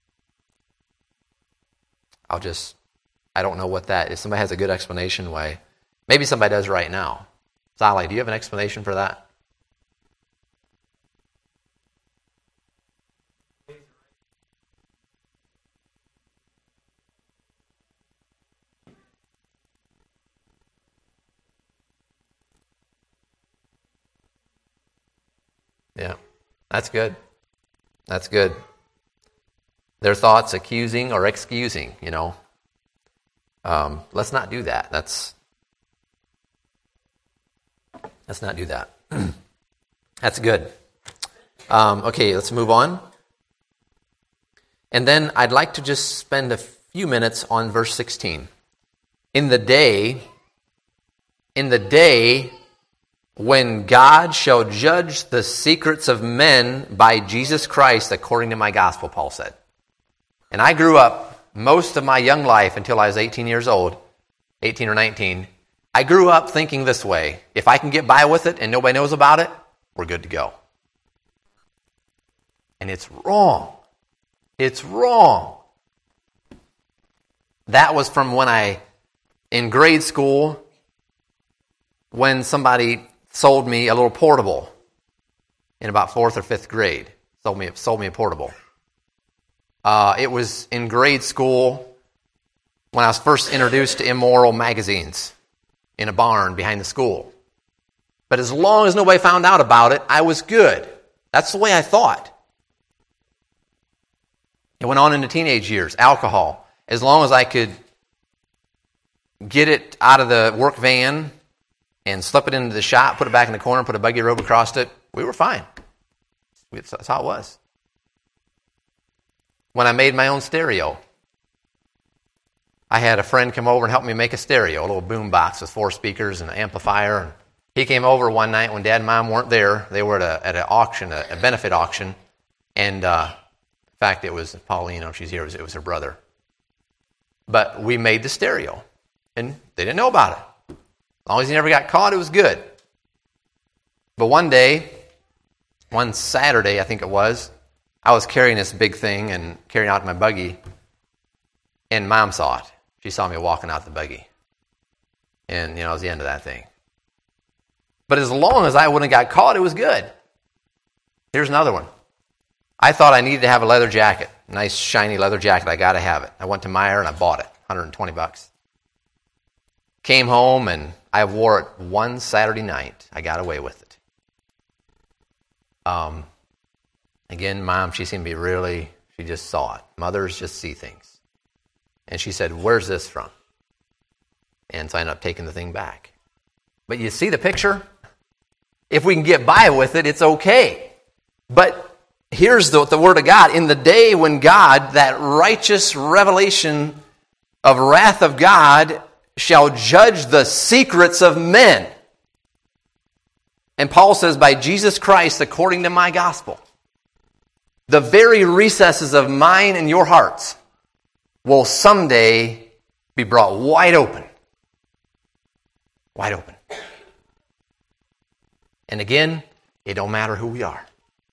S2: I don't know what that is. Somebody has a good explanation why. Maybe somebody does right now. Sally, do you have an explanation for that? Yeah, that's good. That's good. Their thoughts accusing or excusing, Let's not do that. Let's not do that. That's good. Okay, let's move on. And then I'd like to just spend a few minutes on verse 16. In the day when God shall judge the secrets of men by Jesus Christ according to my gospel, Paul said. And I grew up most of my young life until I was 18 years old, 18 or 19. I grew up thinking this way: if I can get by with it and nobody knows about it, we're good to go. And it's wrong. It's wrong. That was from in grade school, when somebody sold me a little portable in about 4th or 5th grade. Sold me a portable. It was in grade school when I was first introduced to immoral magazines in a barn behind the school. But as long as nobody found out about it, I was good. That's the way I thought. It went on into teenage years. Alcohol. As long as I could get it out of the work van and slip it into the shop, put it back in the corner, put a buggy robe across it, we were fine. That's how it was. When I made my own stereo, I had a friend come over and help me make a stereo, a little boom box with 4 speakers and an amplifier. And he came over one night when Dad and Mom weren't there. They were at an auction, a benefit auction. And in fact, it was Pauline, she's here, it was her brother. But we made the stereo, and they didn't know about it. As long as he never got caught, it was good. But one Saturday, I think it was, I was carrying this big thing and carrying it out to my buggy, and Mom saw it. She saw me walking out the buggy. And, it was the end of that thing. But as long as I wouldn't have got caught, it was good. Here's another one. I thought I needed to have a leather jacket, a nice shiny leather jacket. I got to have it. I went to Meijer and I bought it, $120. Came home and I wore it one Saturday night. I got away with it. Again, Mom, she seemed to be she just saw it. Mothers just see things. And she said, "Where's this from?" And so I ended up taking the thing back. But you see the picture? If we can get by with it, it's okay. But here's the word of God. In the day when God, that righteous revelation of wrath of God, shall judge the secrets of men. And Paul says, by Jesus Christ, according to my gospel, the very recesses of mine and your hearts will someday be brought wide open. Wide open. And again, it don't matter who we are.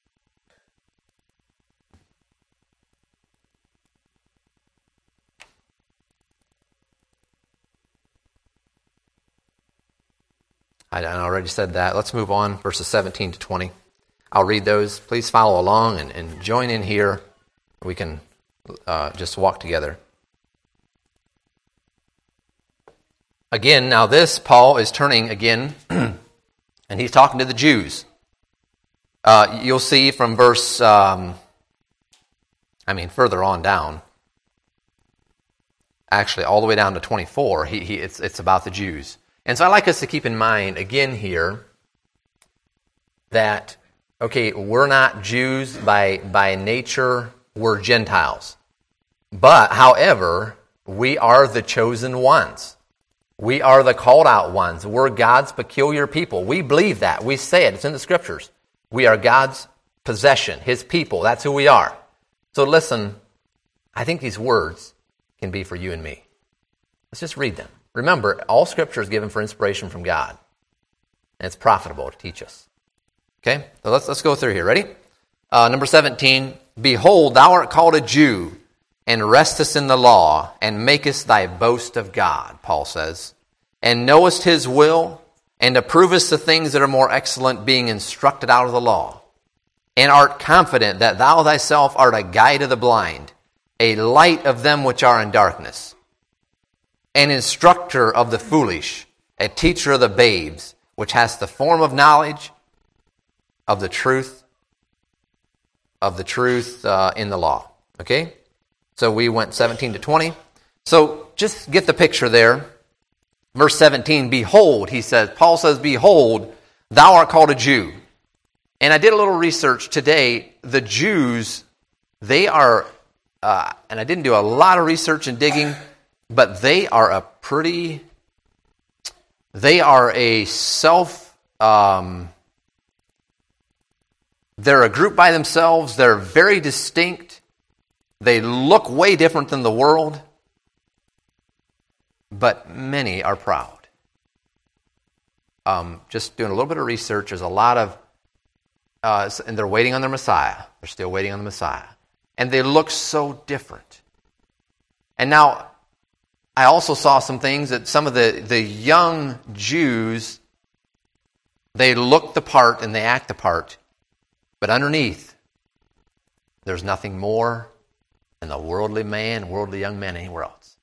S2: I already said that. Let's move on, verses 17 to 20. I'll read those. Please follow along and join in here. We can just walk together. Again, now this, Paul is turning again, and he's talking to the Jews. You'll see from verse, further on down, actually all the way down to 24, it's about the Jews. And so I'd like us to keep in mind, again here, that, okay, we're not Jews by nature, we're Gentiles. But, however, we are the chosen ones. We are the called out ones. We're God's peculiar people. We believe that. We say it. It's in the Scriptures. We are God's possession, His people. That's who we are. So listen, I think these words can be for you and me. Let's just read them. Remember, all Scripture is given for inspiration from God. And it's profitable to teach us. Okay? So let's go through here. Ready? Number 17. Behold, thou art called a Jew, and restest in the law, and makest thy boast of God, Paul says, and knowest His will, and approvest the things that are more excellent, being instructed out of the law, and art confident that thou thyself art a guide of the blind, a light of them which are in darkness, an instructor of the foolish, a teacher of the babes, which has the form of knowledge of the truth in the law. Okay? So we went 17 to 20. So just get the picture there. Verse 17, behold, Paul says, behold, thou art called a Jew. And I did a little research today. The Jews, they are, and I didn't do a lot of research and digging, but they are they're a group by themselves. They're very distinct. They look way different than the world, but many are proud. Just doing a little bit of research, there's a lot of, and they're waiting on their Messiah. They're still waiting on the Messiah. And they look so different. And now, I also saw some things that some of the young Jews, they look the part and they act the part, but underneath, there's nothing more than the worldly man, worldly young man anywhere else.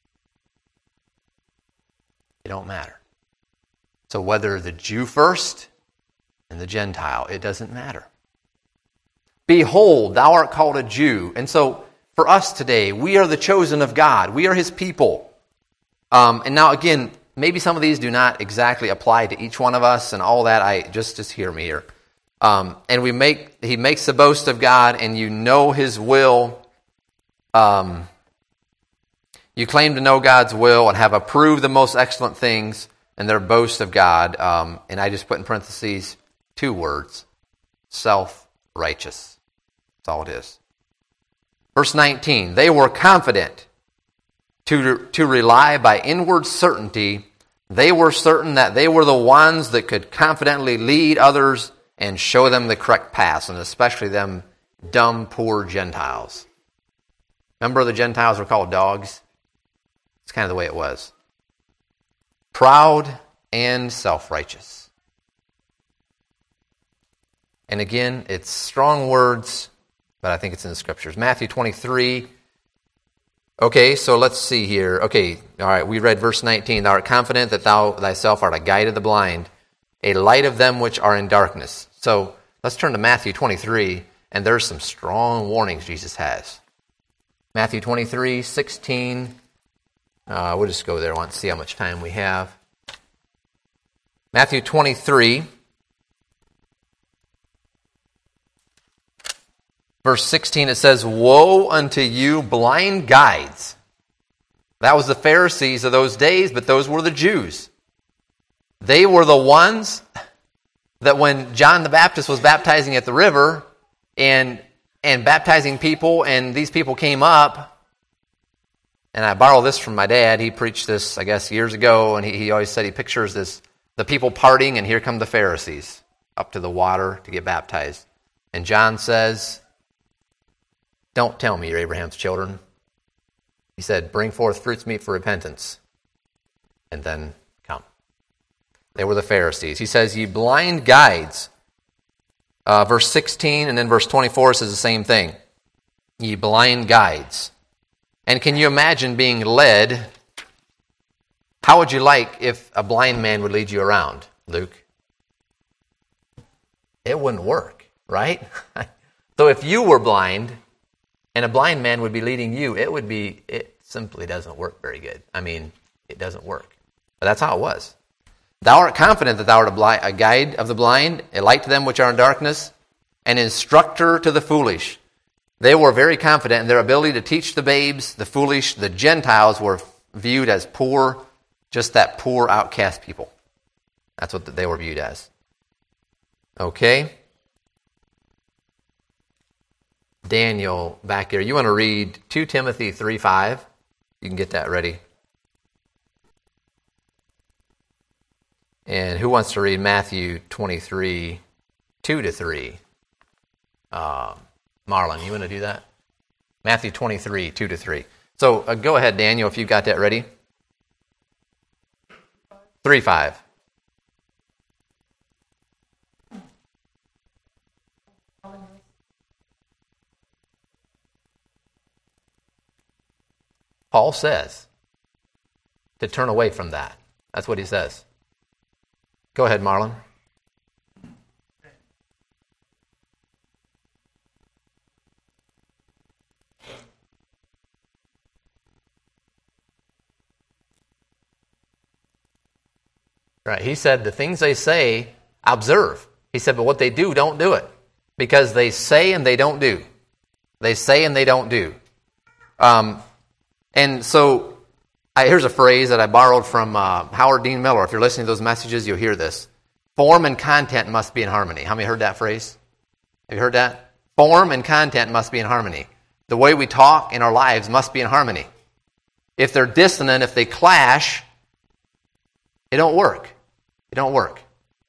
S2: It don't matter. So whether the Jew first and the Gentile, it doesn't matter. Behold, thou art called a Jew. And so for us today, we are the chosen of God. We are His people. And now again, maybe some of these do not exactly apply to each one of us and all that. Just hear me here. And He makes the boast of God, and you know His will. You claim to know God's will and have approved the most excellent things, and their boast of God. And I just put in parentheses 2 words: self-righteous. That's all it is. Verse 19, they were confident to rely by inward certainty. They were certain that they were the ones that could confidently lead others and show them the correct path, and especially them dumb, poor Gentiles. Remember, the Gentiles were called dogs? It's kind of the way it was. Proud and self-righteous. And again, it's strong words, but I think it's in the Scriptures. Matthew 23. Okay, so let's see here. Okay, all right, we read verse 19. Thou art confident that thou thyself art a guide of the blind, a light of them which are in darkness. So let's turn to Matthew 23, and there's some strong warnings Jesus has. Matthew 23, 16. We'll just go there once, see how much time we have. Matthew 23, verse 16, it says, woe unto you, blind guides. That was the Pharisees of those days, but those were the Jews. They were the ones that when John the Baptist was baptizing at the river and baptizing people, and these people came up, and I borrow this from my dad. He preached this, I guess, years ago, and he always said he pictures this, the people partying, and here come the Pharisees up to the water to get baptized. And John says, don't tell me you're Abraham's children. He said, bring forth fruits meet for repentance, and then come. They were the Pharisees. He says, ye blind guides. Verse 16 and then verse 24 says the same thing. Ye blind guides. And can you imagine being led? How would you like if a blind man would lead you around, Luke? It wouldn't work, right? So if you were blind and a blind man would be leading you, it simply doesn't work very good. I mean, it doesn't work. But that's how it was. Thou art confident that thou art a guide of the blind, a light to them which are in darkness, an instructor to the foolish. They were very confident in their ability to teach the babes, the foolish. The Gentiles were viewed as poor, just that poor outcast people. That's what they were viewed as. Okay? Daniel, back there, you want to read 2 Timothy 3:5? You can get that ready. And who wants to read Matthew 23, 2-3? Marlon, you want to do that? Matthew 23, 2-3. So go ahead, Daniel, if you've got that ready. 3:5. Paul says to turn away from that. That's what he says. Go ahead, Marlon. Right. He said the things they say, observe. He said, but what they do, don't do it. Because they say and they don't do. They say and they don't do. And so, here's a phrase that I borrowed from Howard Dean Miller. If you're listening to those messages, you'll hear this. Form and content must be in harmony. How many heard that phrase? Have you heard that? Form and content must be in harmony. The way we talk in our lives must be in harmony. If they're dissonant, if they clash, it don't work. It don't work.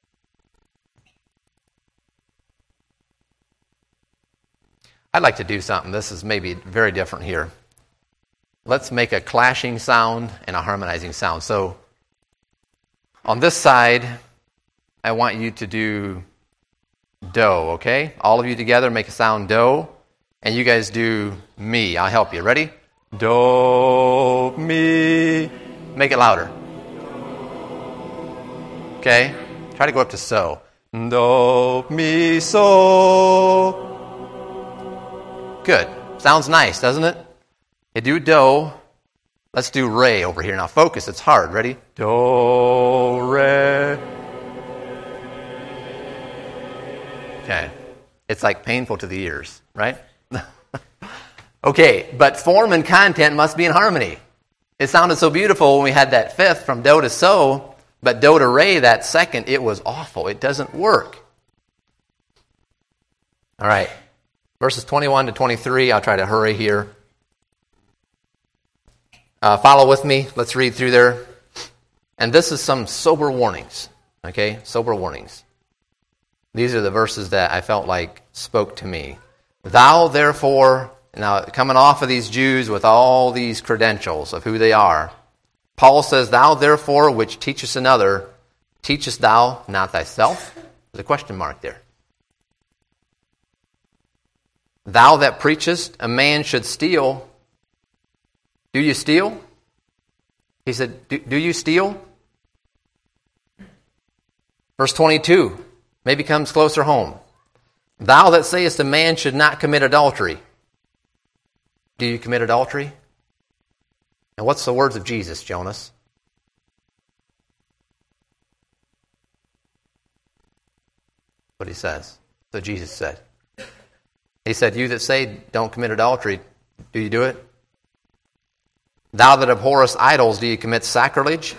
S2: I'd like to do something. This is maybe very different here. Let's make a clashing sound and a harmonizing sound. So on this side, I want you to do do, okay? All of you together make a sound do, and you guys do me. I'll help you. Ready? Do, mi. Make it louder. Okay? Try to go up to so. Do, mi, so. Good. Sounds nice, doesn't it? You do do. Let's do re over here. Now focus. It's hard. Ready? Do, re. Okay. It's like painful to the ears, right? Okay, but form and content must be in harmony. It sounded so beautiful when we had that fifth from do to so, but do to re, that second, it was awful. It doesn't work. All right. Verses 21 to 23. I'll try to hurry here. Follow with me. Let's read through there. And this is some sober warnings. Okay? Sober warnings. These are the verses that I felt like spoke to me. Thou therefore, now coming off of these Jews with all these credentials of who they are, Paul says, Thou therefore which teachest another, teachest thou not thyself? There's a question mark there. Thou that preachest a man should steal. Do you steal? He said, do you steal? Verse 22 maybe comes closer home. Thou that sayest a man should not commit adultery. Do you commit adultery? And what's the words of Jesus, Jonas? What he says. So Jesus said. He said, you that say don't commit adultery, do you do it? Thou that abhorrest idols, do you commit sacrilege?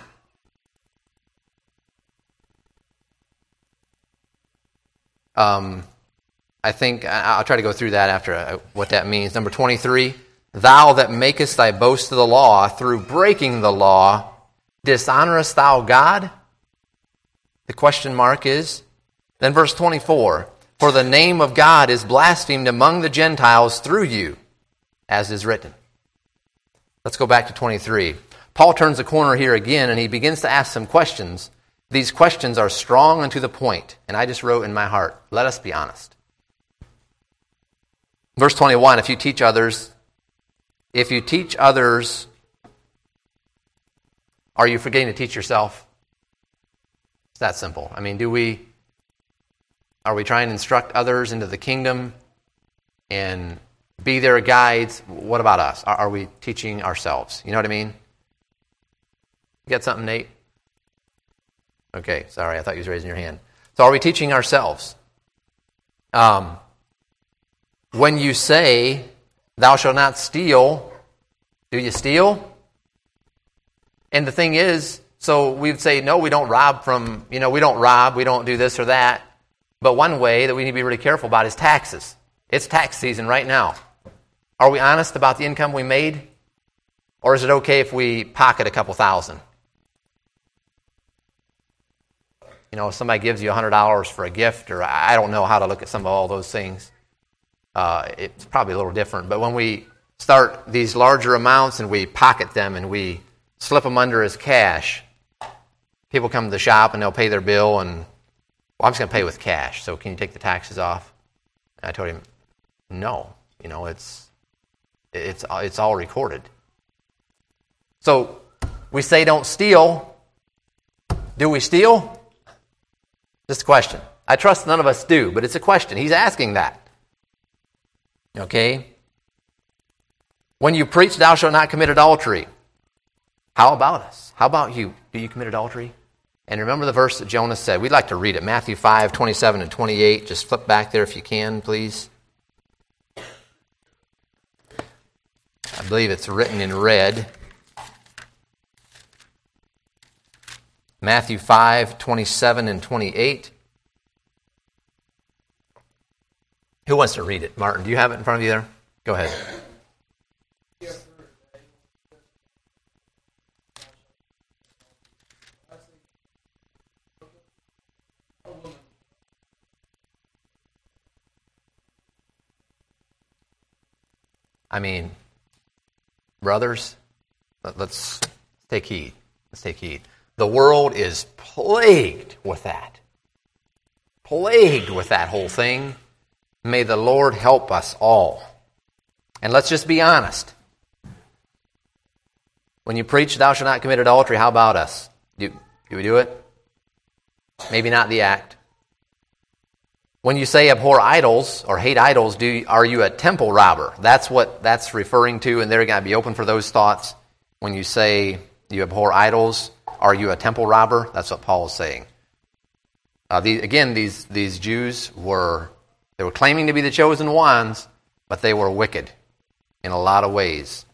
S2: I think I'll try to go through that after what that means. Number 23, thou that makest thy boast of the law, through breaking the law, dishonorest thou God? The question mark is, then verse 24, for the name of God is blasphemed among the Gentiles through you, as is written. Let's go back to 23. Paul turns the corner here again, and he begins to ask some questions. These questions are strong and to the point, and I just wrote in my heart, let us be honest. Verse 21, if you teach others, are you forgetting to teach yourself? It's that simple. I mean, are we trying to instruct others into the kingdom and be their guides? What about us? Are we teaching ourselves? You know what I mean? You got something, Nate? Okay, sorry, I thought you was raising your hand. So are we teaching ourselves? when you say, thou shalt not steal, do you steal? And the thing is, so we'd say, no, we don't rob we don't rob, we don't do this or that. But one way that we need to be really careful about is taxes. It's tax season right now. Are we honest about the income we made? Or is it okay if we pocket a couple thousand? If somebody gives you $100 for a gift, or I don't know how to look at some of all those things. It's probably a little different. But when we start these larger amounts and we pocket them and we slip them under as cash, people come to the shop and they'll pay their bill and, well, I'm just going to pay with cash, so can you take the taxes off? And I told him, no. It's all recorded. So we say don't steal. Do we steal? Just a question. I trust none of us do, but it's a question. He's asking that. Okay? When you preach, thou shalt not commit adultery. How about us? How about you? Do you commit adultery? And remember the verse that Jonah said. We'd like to read it. Matthew 5, 27 and 28. Just flip back there if you can, please. I believe it's written in red. Matthew 5, 27 and 28. Who wants to read it? Martin, do you have it in front of you there? Go ahead. Brothers, let's take heed. Let's take heed. The world is plagued with that. Plagued with that whole thing. May the Lord help us all. And let's just be honest. When you preach, thou shalt not commit adultery, how about us? Do we do it? Maybe not the act. When you say abhor idols or hate idols, are you a temple robber? That's what that's referring to, and they're going to be open for those thoughts. When you say you abhor idols, are you a temple robber? That's what Paul is saying. These Jews were claiming to be the chosen ones, but they were wicked in a lot of ways.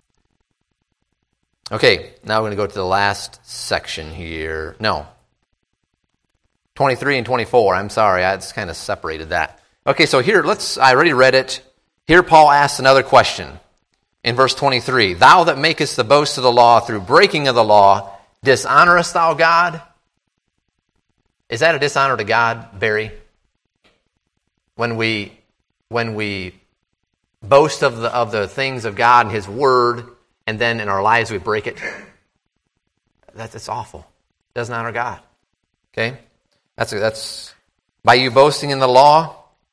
S2: Okay, now we're going to go to the last section here. No. 23 and 24. I'm sorry, I just kind of separated that. Okay, so here, I already read it. Here Paul asks another question. In verse 23, thou that makest the boast of the law through breaking of the law, dishonorest thou God? Is that a dishonor to God, Barry? When we boast of the things of God and His Word, and then in our lives we break it, that's awful. It doesn't honor God. Okay? That's by you boasting in the law,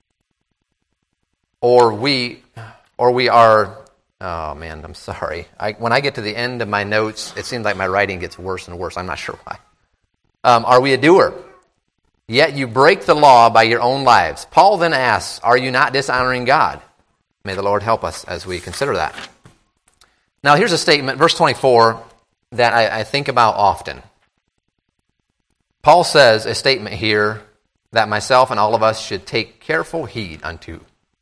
S2: or we are. Oh man, I'm sorry. When I get to the end of my notes, it seems like my writing gets worse and worse. I'm not sure why. Are we a doer? Yet you break the law by your own lives. Paul then asks, are you not dishonoring God? May the Lord help us as we consider that. Now here's a statement, verse 24, that I think about often. Paul says a statement here that myself and all of us should take careful heed unto.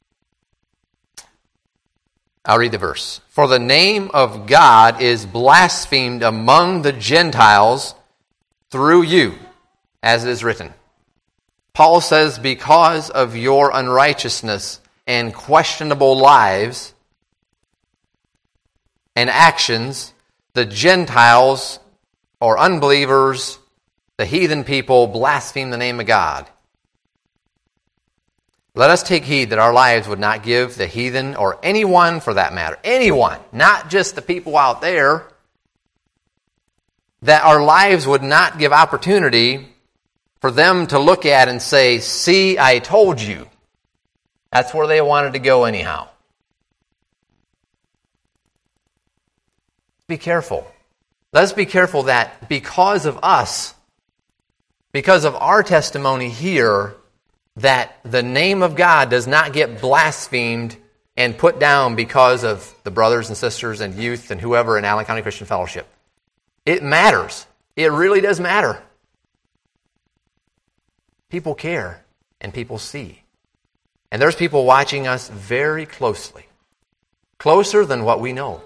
S2: I'll read the verse. For the name of God is blasphemed among the Gentiles through you, as it is written. Paul says, because of your unrighteousness and questionable lives and actions, the Gentiles or unbelievers, the heathen people, blaspheme the name of God. Let us take heed that our lives would not give the heathen, or anyone for that matter, anyone, not just the people out there, that our lives would not give opportunity for them to look at and say, see, I told you. That's where they wanted to go anyhow. Be careful. Let's be careful that because of us, because of our testimony here, that the name of God does not get blasphemed and put down because of the brothers and sisters and youth and whoever in Allen County Christian Fellowship. It matters. It really does matter. People care and people see. And there's people watching us very closely. Closer than what we know.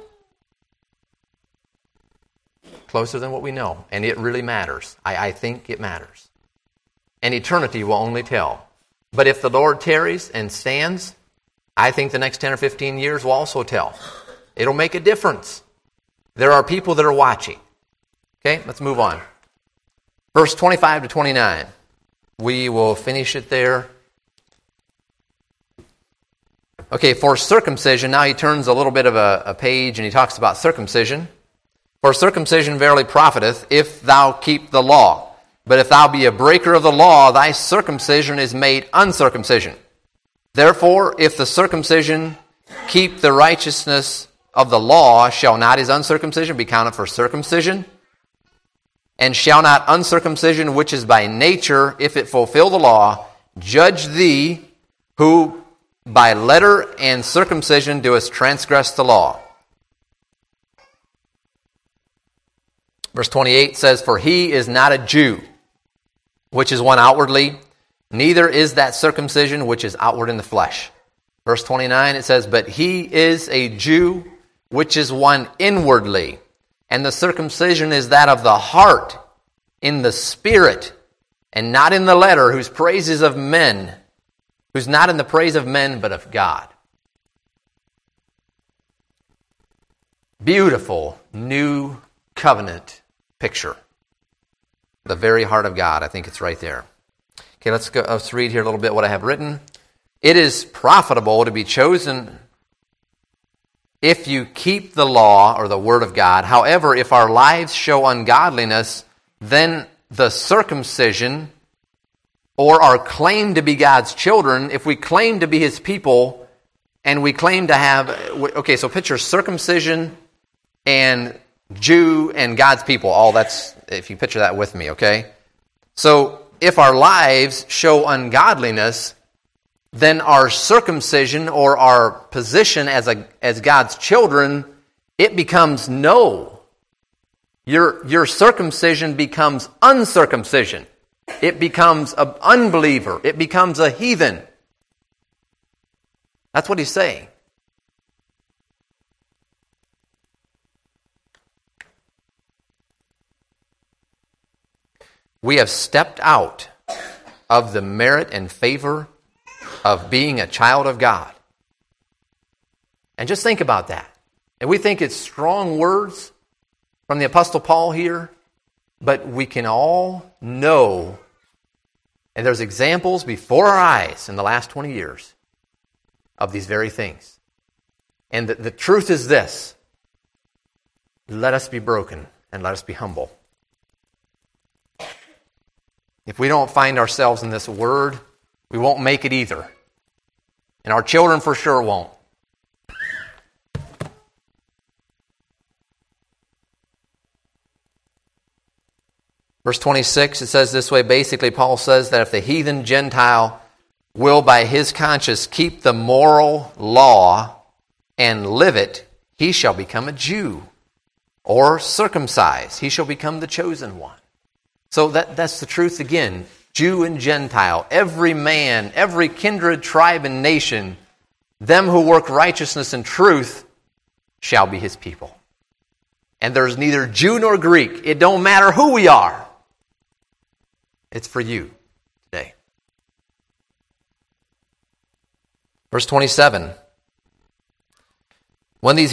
S2: Closer than what we know. And it really matters. I think it matters. And eternity will only tell. But if the Lord tarries and stands, I think the next 10 or 15 years will also tell. It'll make a difference. There are people that are watching. Okay, let's move on. Verse 25 to 29. We will finish it there. Okay, for circumcision, now he turns a little bit of a page and he talks about circumcision. For circumcision verily profiteth, if thou keep the law. But if thou be a breaker of the law, thy circumcision is made uncircumcision. Therefore, if the circumcision keep the righteousness of the law, shall not his uncircumcision be counted for circumcision? And shall not uncircumcision, which is by nature, if it fulfill the law, judge thee, who by letter and circumcision doest transgress the law? Verse 28 says, For he is not a Jew, which is one outwardly, neither is that circumcision which is outward in the flesh. Verse 29, it says, But he is a Jew, which is one inwardly, and the circumcision is that of the heart, in the spirit, and not in the letter, whose praise is of men, who's not in the praise of men, but of God. Beautiful new covenant picture. The very heart of God. I think it's right there. Okay, let's read here a little bit what I have written. It is profitable to be chosen if you keep the law or the word of God. However, if our lives show ungodliness, then the circumcision or our claim to be God's children, if we claim to be his people and we claim to have, okay, so picture circumcision and Jew and God's people. All that's, if you picture that with me, okay? So if our lives show ungodliness, then our circumcision or our position as God's children, it becomes no. Your circumcision becomes uncircumcision. It becomes an unbeliever. It becomes a heathen. That's what he's saying. We have stepped out of the merit and favor of being a child of God. And just think about that. And we think it's strong words from the Apostle Paul here, but we can all know, and there's examples before our eyes in the last 20 years of these very things. And the truth is this: let us be broken and let us be humble. If we don't find ourselves in this word, we won't make it either. And our children for sure won't. Verse 26, it says this way. Basically, Paul says that if the heathen Gentile will by his conscience keep the moral law and live it, he shall become a Jew. Or circumcised, he shall become the chosen one. So that's the truth again. Jew and Gentile, every man, every kindred, tribe, and nation, them who work righteousness and truth shall be his people. And there's neither Jew nor Greek. It don't matter who we are. It's for you today. Verse 27. When these